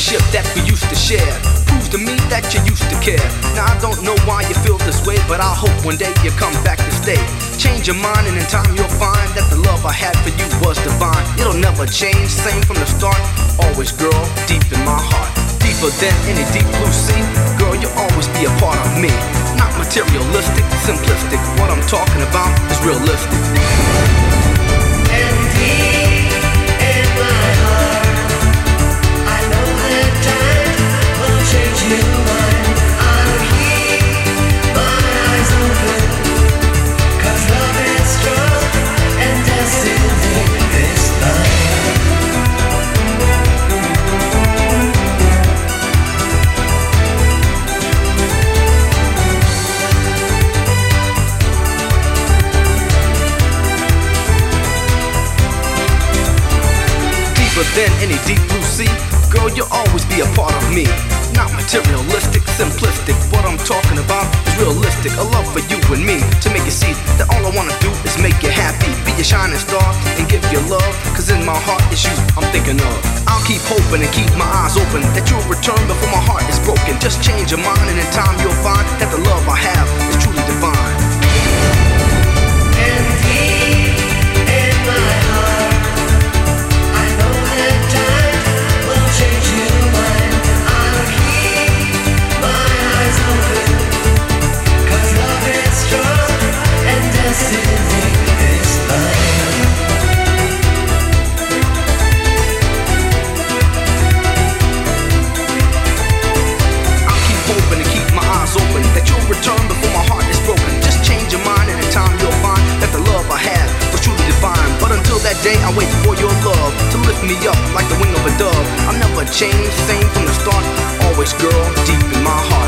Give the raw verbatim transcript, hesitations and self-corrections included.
friendship that we used to share proves to me that you used to care. Now I don't know why you feel this way, but I hope one day you come back to stay. Change your mind and in time you'll find that the love I had for you was divine. It'll never change, same from the start. Always, girl, deep in my heart. Deeper than any deep blue sea. Girl, you'll always be a part of me. Not materialistic, simplistic. What I'm talking about is realistic. And deep in my heart, I know that time will change your mind. I'll keep my eyes open, 'cause love is strong and destiny is blind. Than any deep blue sea, girl, you'll always be a part of me. Not materialistic, simplistic. What I'm talking about is realistic. A love for you and me, to make you see that all I wanna do is make you happy. Be a shining star and give you love, 'cause in my heart it's you I'm thinking of. I'll keep hoping and keep my eyes open that you'll return before my heart is broken. Just change your mind and in time you'll find that the love I have is truly divine. And deep in my heart, change your mind. I'll keep my eyes open, 'cause love is strong and destiny is blind. I'll keep hoping and keep my eyes open that you'll return before my heart is broken. Just change your mind and in time you'll find that the love I have was truly divine. But until that day I wait for your love to lift me up like the wing of a dove. I'll never change, same from the start. Always, girl, deep in my heart.